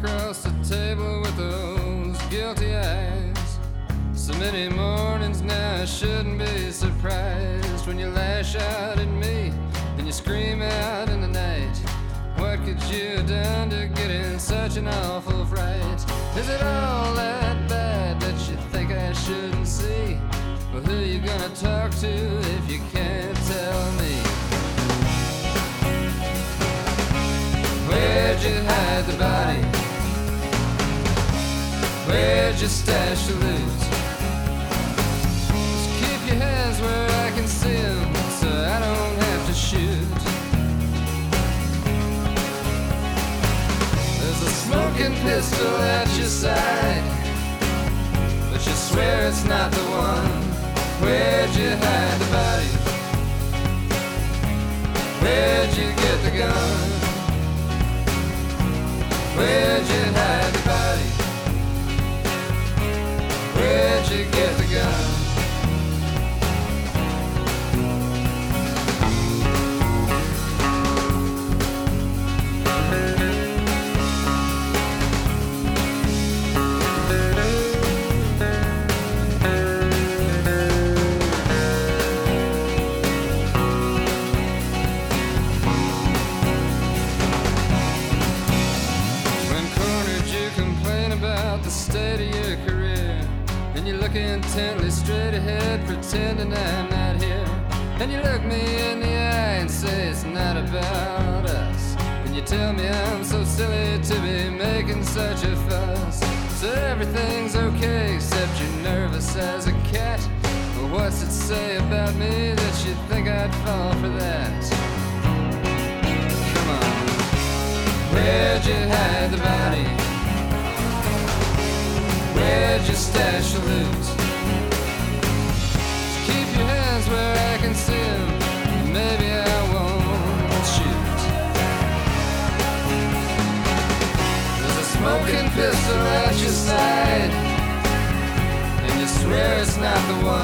across the table with those guilty eyes. So many mornings now I shouldn't be surprised when you lash out at me and you scream out in the night. What could you have done to get in such an awful fright? Is it all that bad that you think I shouldn't see? Well, who you gonna talk to if you can't tell me? Where'd you hide the body? Where'd you stash the loot? Just keep your hands where I can see them, so I don't have to shoot. There's a smoking pistol at your side, but you swear it's not the one. Where'd you hide the body? Where'd you get the gun? Where'd you hide the body? Where'd you get the gun? Intently straight ahead, pretending I'm not here. And you look me in the eye and say it's not about us. And you tell me I'm so silly to be making such a fuss. So everything's okay except you're nervous as a cat. Well, what's it say about me that you think I'd fall for that? Come on. Where'd you hide the body? Where'd you stash the loot? Keep your hands where I can see them, maybe I won't shoot. There's a smoking pistol at your side, and you swear it's not the one.